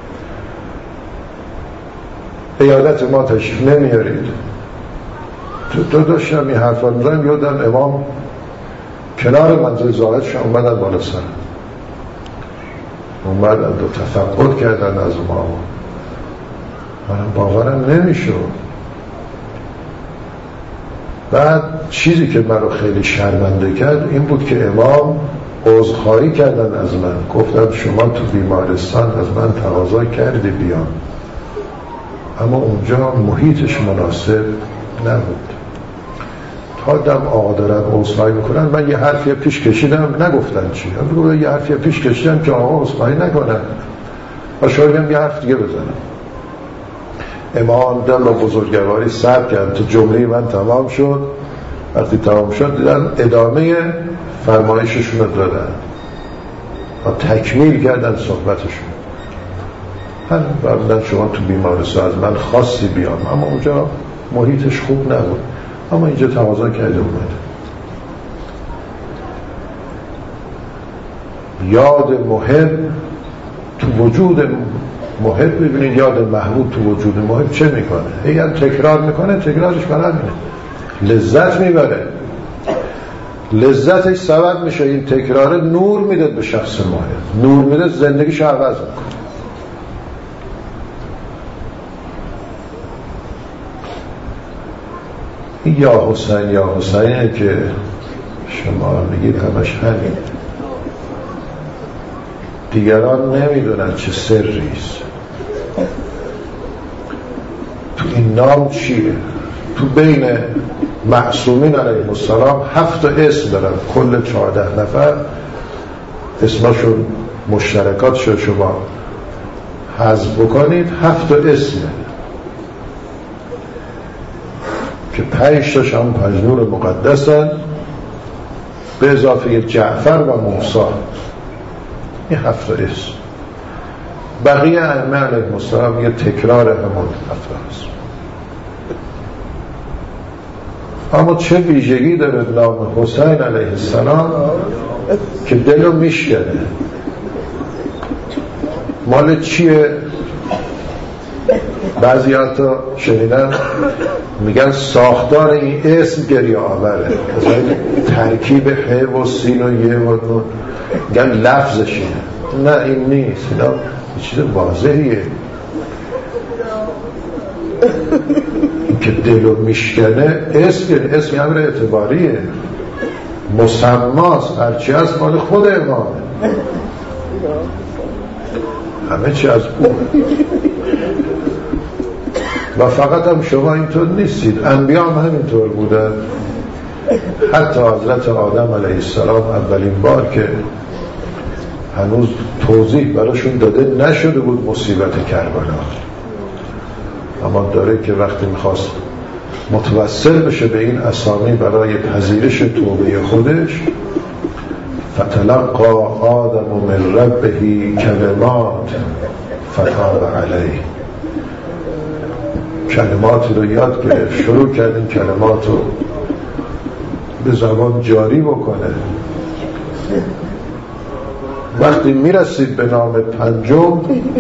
A: عیادت ما تشریف نمیارید. تو تو داشتم این حرفا میزنم، یادم امام کنار منزل زاهد شد، اومدن بالا سر، اومدن دو تفقد کردن از ما، منم باورم نمیشد. بعد چیزی که من رو خیلی شرمنده کرد این بود که امام عذرخواهی کردن از من، گفتن شما تو بیمارستان از من تقاضا کردی بیام، اما اونجا محیطش مناسب نبود. تا دم آقا دارن عذرخواهی میکنن، من یه حرفی پیش کشیدم، نگفتن چی، من یه حرفی پیش کشیدم که آقا عذرخواهی نکنن و شاید یه حرف دیگه بزنم. امام دل و بزرگواری صبر کرد تا جمله من تمام شد. وقتی تمام شد دیدن ادامه فرمایششون رو دادن و تکمیل کردن صحبتشون. من فرمودن شما تو بیمارستان از من خاصی بیام، اما اونجا محیطش خوب نبود، اما اینجا تقاضا کرده اومده. یاد محب تو وجود محب، ببینید یاد محبوب تو وجود محب چه میکنه؟ اگر تکرار میکنه تکرارش برای همینه، لذت میبره، لذتش سبب میشه این تکرار نور میده به شخص محب، نور میده زندگیش عوض میکنه. این یا حسین یا حسینه که شما میگید همش همین، دیگران نمیدونن چه سریست تو این نام چیه. تو بین معصومین علیهم السلام هفت اسم دارن، کل چهارده نفر اسمشون مشترکاتشو شما حذف بکنید هفت اسمه که پنج تاش هم پنجنور مقدسن به اضافه جعفر و موسی. این هفت اسم، بقیه ائمه علیهم السلام یه تکرار همون هفت اسم. اما چه ویژگی داره نام حسین علیه السلام که دلو میشکنه. مال چیه؟ بعضی حتی شنیدن میگن ساختار این اسم گریه آوره، ترکیب ه و سین و یه و نون، میگن لفظش اینه. نه این نیست، اینا چیز واضحیه. که دلو میشکنه اسم اسم امر اعتباریه، مسماست، هرچی از مال خود امامه، همه چی از اون. و فقط هم شما اینطور نیستید، انبیا هم همینطور بودن. حتی حضرت آدم علیه السلام اولین بار که هنوز توضیح براشون داده نشده بود مصیبت کربلا، اما داره که وقتی میخواست متوسل بشه به این اسامی برای پذیرش توبه خودش، فتلقى آدم من ربه کلمات فتاب علیه، کلماتی رو یاد گرفت، شروع کرد این کلمات رو به زبان جاری بکنه. وقتی میرسید به نام پنجم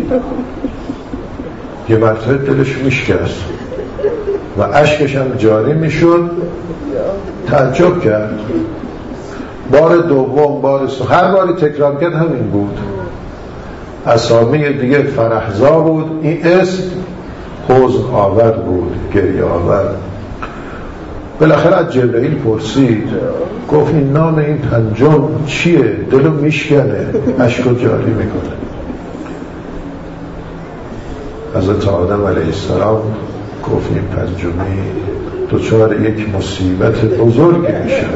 A: یه مرتبه دلش میشکست و اشکش هم جاری میشد، تعجب کرد. بار دوم، بار سوم، هر باری تکرار کرد همین بود. اسامی دیگه فرحزا بود، این اسم حزن آور بود، گریه آور. بالاخره از جبرئیل پرسید، گفت این نام این پنجم چیه؟ دلو میشکنه، اشکو جاری میکنه. حضرت آدم علیه السلام گفت این پنجمی دچار یک مصیبت بزرگ میشه.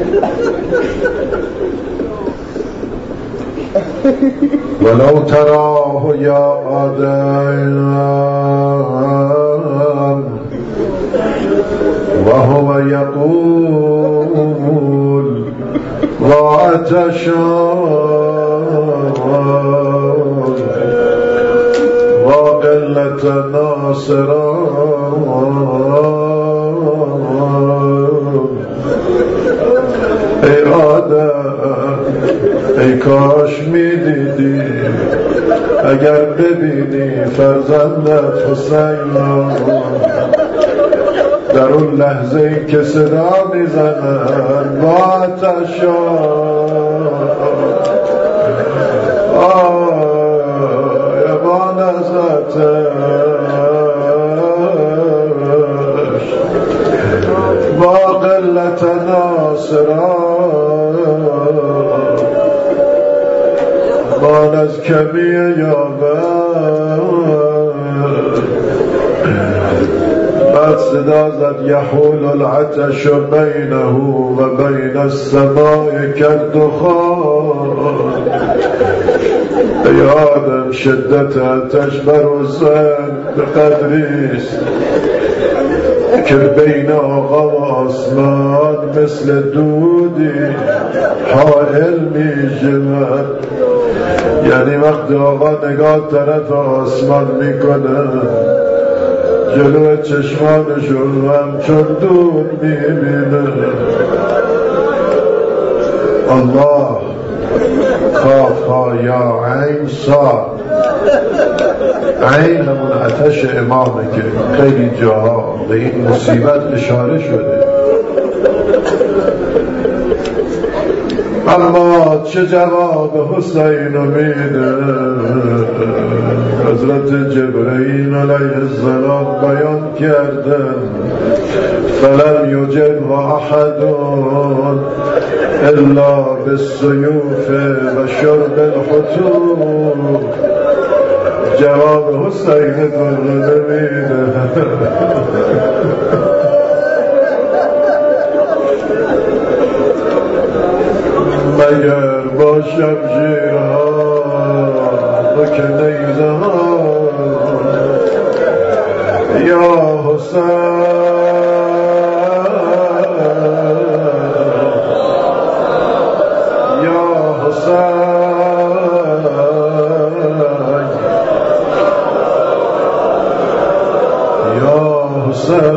A: ولو تراه یا آدم وهو يقول وعطشان وقلة ناصران. ای آدم، ای کاش میدیدی، اگر ببینی فرزندت حسین در اون لحظه که صدا میزنن با آتشان، آی با نزدش، با قلت ناصران، با از کمی یابن. بعد صدا زد یحول العطش بینه و بین السماء کالدخان. ای آدم، شدت آتش بر حسین به قدریست که بین آقا و آسمان مثل دودی حائل می شود. یعنی وقتی آقا نگاه طرف آسمان میکنه، جلو چشمانشون همچون دود میبینه. الله، کاف ها یا عین صاد. عین همون آتش امامه که خیلی جاها به این مصیبت اشاره شده. اما چه جواب حسین میده؟ حضرت جبرئیل علیه السلام بیان کردن فلم یجب احد الا بالسیوف و شرب الحتوب. جواب حسین درده میده. مگر با شمشیرها و که نیزه ها یا حسین، یا حسین، یا حسین.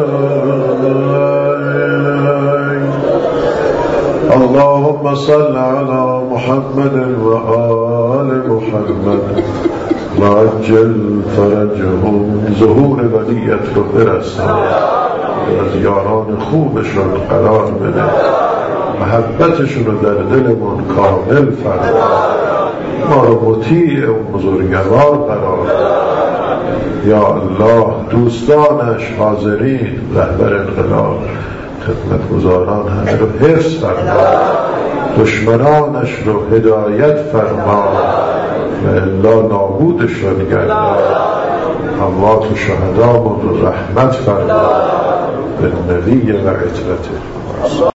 A: اللهم صل على محمد وآل محمد وعجل فرجهم. ظهور ولیت رو برسن، از یاران خوبشون قرار بده، محبتشون رو در دلمون کامل فرما، ما رو مطیع و بزرگوار قرار بده. یا الله دوستانش حاضرین رهبر انقلاب خدمتگزاران همه رو حفظ فرما، دشمنانش رو هدایت فرما و الا نابودشون گردان، اموات و شهدامون رو رحمت فرما به نبی و عترته.